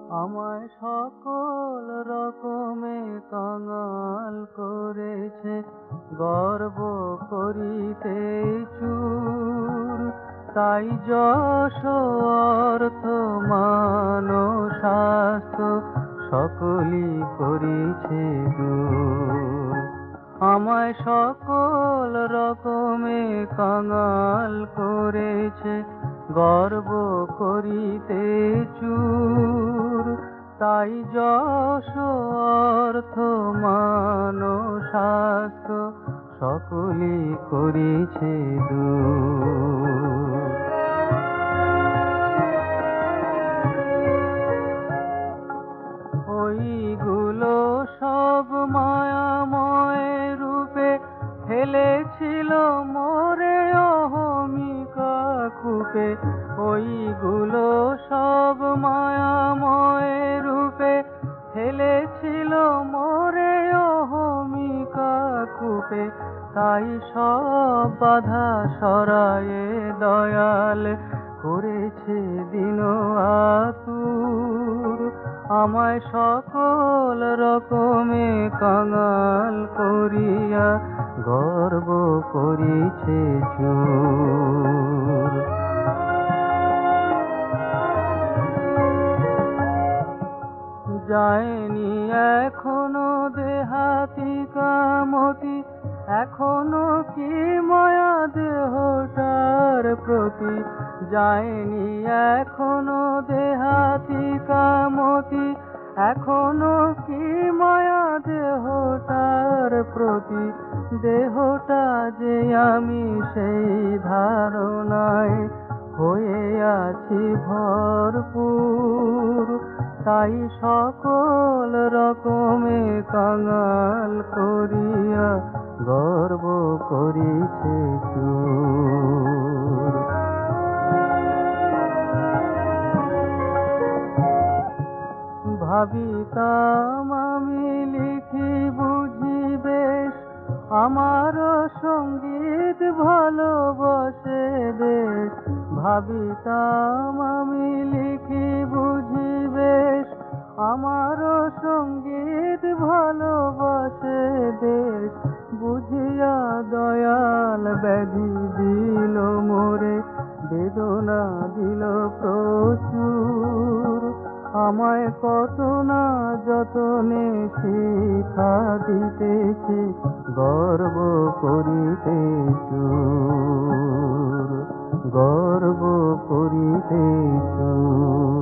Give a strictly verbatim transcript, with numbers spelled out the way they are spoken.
আমায় সকল রকমে কাঙাল করেছে, গর্ব করিতে চুর। তাই যশ অর্থ মান স্বাস্থ্য সকলই করেছে দূর। আমায় সকল রকমে কাঙাল করেছে, গর্ব করিতে চুর। তাই যশ অর্থ মান স্বাস্থ্য সকলই করেছে দূর। ওইগুলো সব মায়াময় রূপে ফেলেছিল মোরে অহমিকা কূপে। ওইগুলো সব মায়াময় রূপে ফেলেছিল মোরে অহমিকা কূপে। তাই সব বাধা সরায়ে দয়াল করেছে দিন আতুর। আমায় সকল রকমে কাঙাল করিয়া গর্ব করিছে চুর। যায়নি এখনো দেহাতি কামতি, এখনো কি মায়া দেহটার প্রতি। যায়নি এখনো দেহাতি কামতি, এখনো কি মায়া দেহটার প্রতি। দেহটা যে আমি সেই ধারণায় হয়ে আছি ভরপুর। তাই সকল রকমে কাঙাল করিয়া গর্ব করিছে চুর। ভাবিতাম আমি লিখি বুঝি বেশ, আমার সঙ্গীত ভালোবাসে দেশ। ভাবিতাম আমি লিখি বুঝি বেশ, আমার সঙ্গীত ভালোবাসে দেশ। বুঝিয়া দয়াল ব্যাধি দিল মোরে, বেদনা দিল প্রচুর। আমায় কত না যতনে শিক্ষা দিতেছে, গর্ব করিতে চুর, গর্ব করিতে চুর।